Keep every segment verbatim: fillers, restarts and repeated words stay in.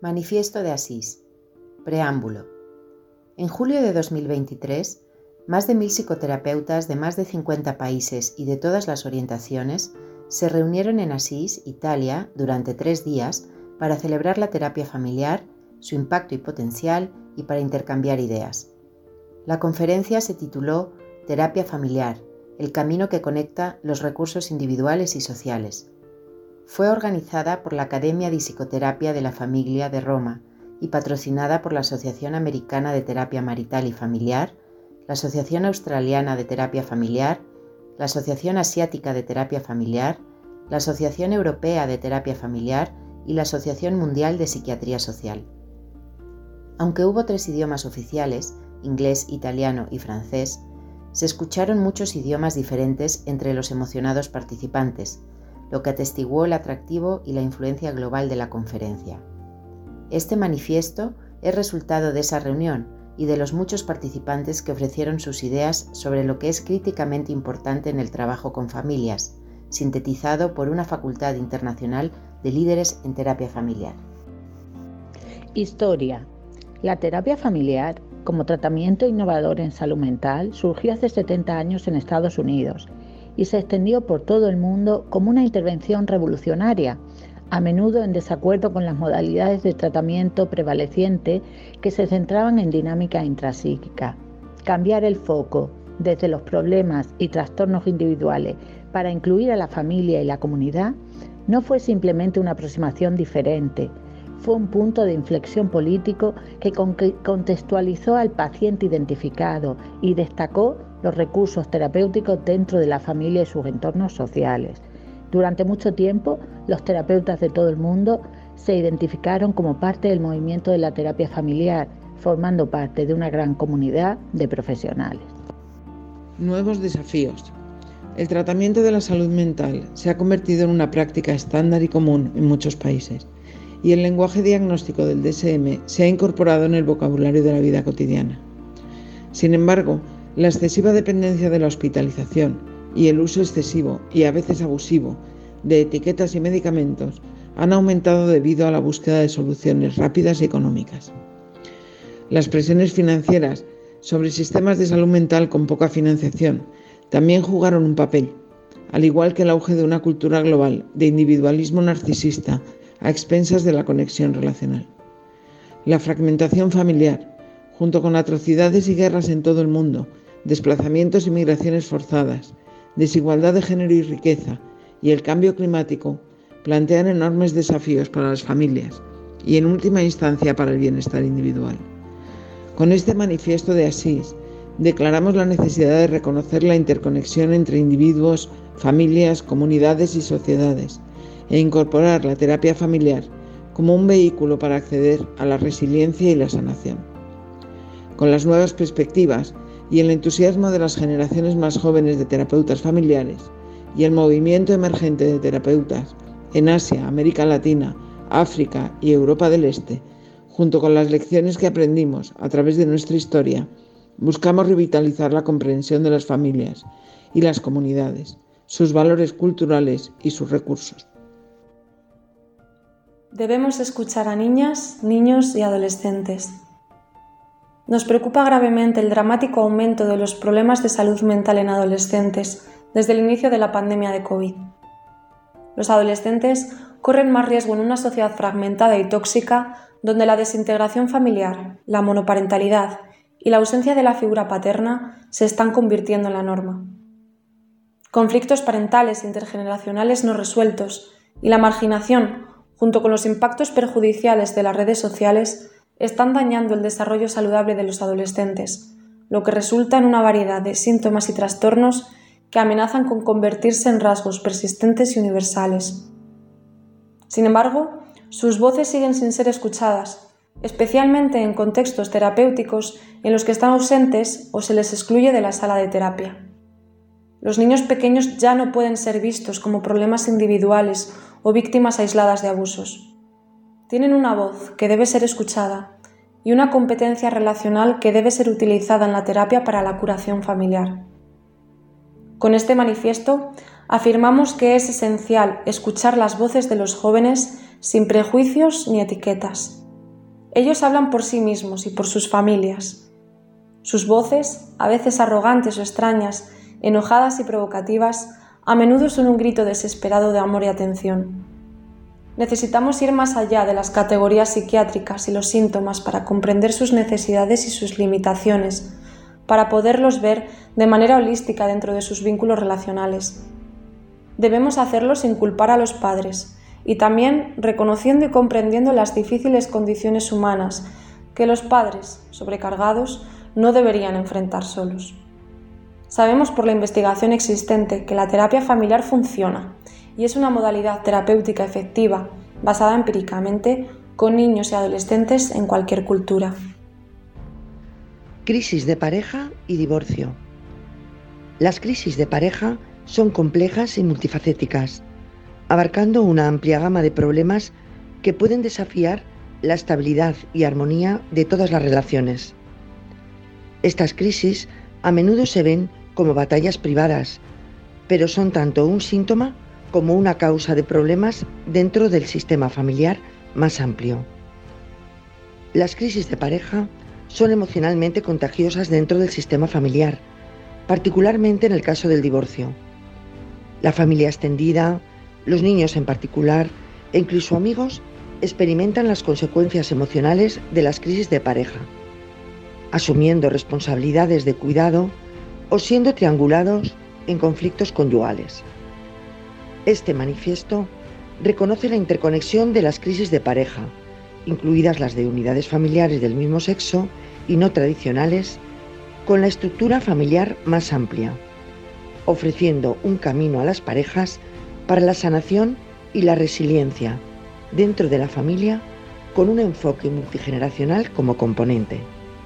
Manifiesto de Asís. Preámbulo. En julio de dos mil veintitrés, más de mil psicoterapeutas de más de cincuenta países y de todas las orientaciones se reunieron en Asís, Italia, durante tres días para celebrar la terapia familiar, su impacto y potencial y para intercambiar ideas. La conferencia se tituló Terapia familiar, el camino que conecta los recursos individuales y sociales. Fue organizada por la Academia di Psicoterapia de la Famiglia de Roma y patrocinada por la Asociación Americana de Terapia Marital y Familiar, la Asociación Australiana de Terapia Familiar, la Asociación Asiática de Terapia Familiar, la Asociación Europea de Terapia Familiar y la Asociación Mundial de Psiquiatría Social. Aunque hubo tres idiomas oficiales, inglés, italiano y francés, se escucharon muchos idiomas diferentes entre los emocionados participantes, lo que atestiguó el atractivo y la influencia global de la conferencia. Este manifiesto es resultado de esa reunión y de los muchos participantes que ofrecieron sus ideas sobre lo que es críticamente importante en el trabajo con familias, sintetizado por una facultad internacional de líderes en terapia familiar. Historia. La terapia familiar, como tratamiento innovador en salud mental, surgió hace setenta años en Estados Unidos y se extendió por todo el mundo como una intervención revolucionaria, a menudo en desacuerdo con las modalidades de tratamiento prevaleciente que se centraban en dinámica intrapsíquica. Cambiar el foco desde los problemas y trastornos individuales para incluir a la familia y la comunidad no fue simplemente una aproximación diferente, fue un punto de inflexión político que contextualizó al paciente identificado y destacó los recursos terapéuticos dentro de la familia y sus entornos sociales. Durante mucho tiempo, los terapeutas de todo el mundo se identificaron como parte del movimiento de la terapia familiar, formando parte de una gran comunidad de profesionales. Nuevos desafíos. El tratamiento de la salud mental se ha convertido en una práctica estándar y común en muchos países, y el lenguaje diagnóstico del D S M se ha incorporado en el vocabulario de la vida cotidiana. Sin embargo, la excesiva dependencia de la hospitalización y el uso excesivo y a veces abusivo de etiquetas y medicamentos han aumentado debido a la búsqueda de soluciones rápidas y económicas. Las presiones financieras sobre sistemas de salud mental con poca financiación también jugaron un papel, al igual que el auge de una cultura global de individualismo narcisista a expensas de la conexión relacional. La fragmentación familiar, junto con atrocidades y guerras en todo el mundo, desplazamientos y migraciones forzadas, desigualdad de género y riqueza, y el cambio climático, plantean enormes desafíos para las familias y, en última instancia, para el bienestar individual. Con este manifiesto de Asís, declaramos la necesidad de reconocer la interconexión entre individuos, familias, comunidades y sociedades, e incorporar la terapia familiar como un vehículo para acceder a la resiliencia y la sanación. Con las nuevas perspectivas y el entusiasmo de las generaciones más jóvenes de terapeutas familiares y el movimiento emergente de terapeutas en Asia, América Latina, África y Europa del Este, junto con las lecciones que aprendimos a través de nuestra historia, buscamos revitalizar la comprensión de las familias y las comunidades, sus valores culturales y sus recursos. Debemos escuchar a niñas, niños y adolescentes. Nos preocupa gravemente el dramático aumento de los problemas de salud mental en adolescentes desde el inicio de la pandemia de COVID. Los adolescentes corren más riesgo en una sociedad fragmentada y tóxica donde la desintegración familiar, la monoparentalidad y la ausencia de la figura paterna se están convirtiendo en la norma. Conflictos parentales e intergeneracionales no resueltos y la marginación, junto con los impactos perjudiciales de las redes sociales, están dañando el desarrollo saludable de los adolescentes, lo que resulta en una variedad de síntomas y trastornos que amenazan con convertirse en rasgos persistentes y universales. Sin embargo, sus voces siguen sin ser escuchadas, especialmente en contextos terapéuticos en los que están ausentes o se les excluye de la sala de terapia. Los niños pequeños ya no pueden ser vistos como problemas individuales o víctimas aisladas de abusos. Tienen una voz que debe ser escuchada y una competencia relacional que debe ser utilizada en la terapia para la curación familiar. Con este manifiesto afirmamos que es esencial escuchar las voces de los jóvenes sin prejuicios ni etiquetas. Ellos hablan por sí mismos y por sus familias. Sus voces, a veces arrogantes o extrañas, enojadas y provocativas, a menudo son un grito desesperado de amor y atención. Necesitamos ir más allá de las categorías psiquiátricas y los síntomas para comprender sus necesidades y sus limitaciones, para poderlos ver de manera holística dentro de sus vínculos relacionales. Debemos hacerlo sin culpar a los padres y también reconociendo y comprendiendo las difíciles condiciones humanas que los padres, sobrecargados, no deberían enfrentar solos. Sabemos por la investigación existente que la terapia familiar funciona y es una modalidad terapéutica efectiva, basada empíricamente, con niños y adolescentes en cualquier cultura. Crisis de pareja y divorcio. Las crisis de pareja son complejas y multifacéticas, abarcando una amplia gama de problemas que pueden desafiar la estabilidad y armonía de todas las relaciones. Estas crisis a menudo se ven como batallas privadas, pero son tanto un síntoma como una causa de problemas dentro del sistema familiar más amplio. Las crisis de pareja son emocionalmente contagiosas dentro del sistema familiar, particularmente en el caso del divorcio. La familia extendida, los niños en particular, e incluso amigos, experimentan las consecuencias emocionales de las crisis de pareja, asumiendo responsabilidades de cuidado o siendo triangulados en conflictos conyugales. Este manifiesto reconoce la interconexión de las crisis de pareja, incluidas las de unidades familiares del mismo sexo y no tradicionales, con la estructura familiar más amplia, ofreciendo un camino a las parejas para la sanación y la resiliencia dentro de la familia, con un enfoque multigeneracional como componente.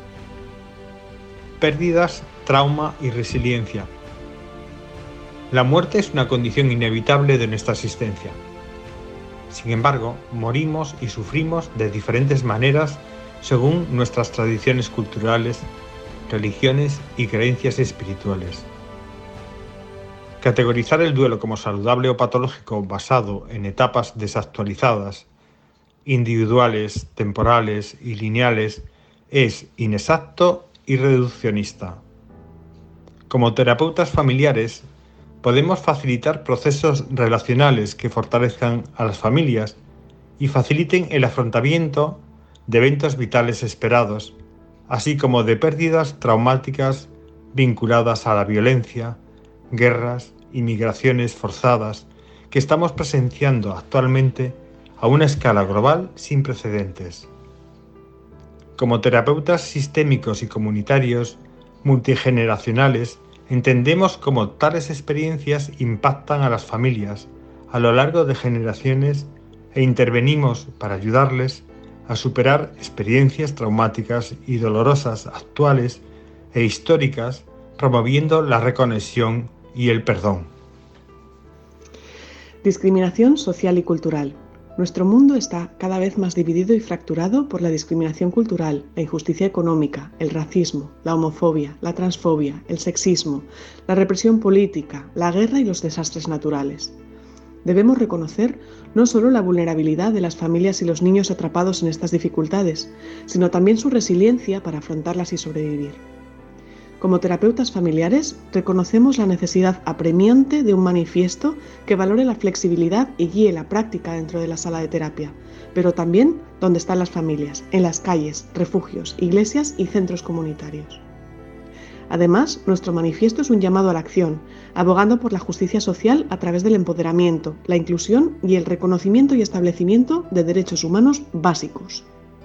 Pérdidas, trauma y resiliencia. La muerte es una condición inevitable de nuestra existencia. Sin embargo, morimos y sufrimos de diferentes maneras según nuestras tradiciones culturales, religiones y creencias espirituales. Categorizar el duelo como saludable o patológico basado en etapas desactualizadas, individuales, temporales y lineales es inexacto y reduccionista. Como terapeutas familiares, podemos facilitar procesos relacionales que fortalezcan a las familias y faciliten el afrontamiento de eventos vitales esperados, así como de pérdidas traumáticas vinculadas a la violencia, guerras y migraciones forzadas que estamos presenciando actualmente a una escala global sin precedentes. Como terapeutas sistémicos y comunitarios multigeneracionales, entendemos cómo tales experiencias impactan a las familias a lo largo de generaciones e intervenimos para ayudarles a superar experiencias traumáticas y dolorosas actuales e históricas, promoviendo la reconexión y el perdón. Discriminación social y cultural. Nuestro mundo está cada vez más dividido y fracturado por la discriminación cultural, la injusticia económica, el racismo, la homofobia, la transfobia, el sexismo, la represión política, la guerra y los desastres naturales. Debemos reconocer no solo la vulnerabilidad de las familias y los niños atrapados en estas dificultades, sino también su resiliencia para afrontarlas y sobrevivir. Como terapeutas familiares, reconocemos la necesidad apremiante de un manifiesto que valore la flexibilidad y guíe la práctica dentro de la sala de terapia, pero también donde están las familias, en las calles, refugios, iglesias y centros comunitarios. Además, nuestro manifiesto es un llamado a la acción, abogando por la justicia social a través del empoderamiento, la inclusión y el reconocimiento y establecimiento de derechos humanos básicos.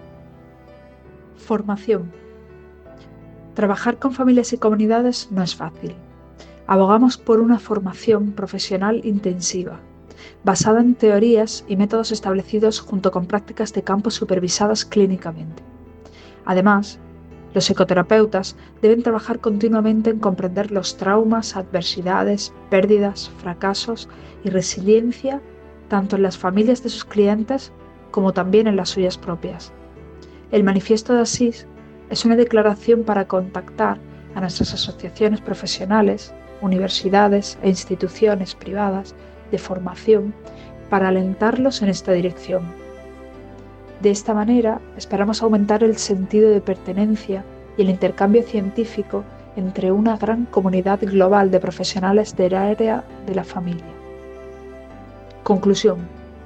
Formación. Trabajar con familias y comunidades no es fácil. Abogamos por una formación profesional intensiva, basada en teorías y métodos establecidos junto con prácticas de campo supervisadas clínicamente. Además, los psicoterapeutas deben trabajar continuamente en comprender los traumas, adversidades, pérdidas, fracasos y resiliencia tanto en las familias de sus clientes como también en las suyas propias. El Manifiesto de Asís es una declaración para contactar a nuestras asociaciones profesionales, universidades e instituciones privadas de formación para alentarlos en esta dirección. De esta manera, esperamos aumentar el sentido de pertenencia y el intercambio científico entre una gran comunidad global de profesionales del área de la familia. Conclusión.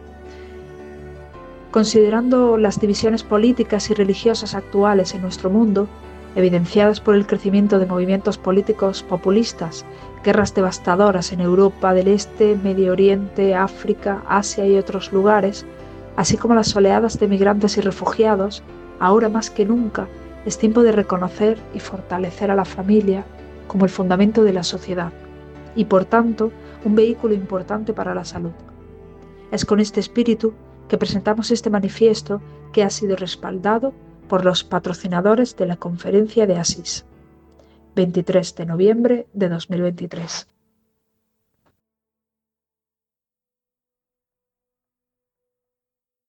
Considerando las divisiones políticas y religiosas actuales en nuestro mundo, evidenciadas por el crecimiento de movimientos políticos populistas, guerras devastadoras en Europa del Este, Medio Oriente, África, Asia y otros lugares, así como las oleadas de migrantes y refugiados, ahora más que nunca es tiempo de reconocer y fortalecer a la familia como el fundamento de la sociedad y, por tanto, un vehículo importante para la salud. Es con este espíritu que presentamos este manifiesto que ha sido respaldado por los patrocinadores de la Conferencia de Asís, veintitrés de noviembre de dos mil veintitrés.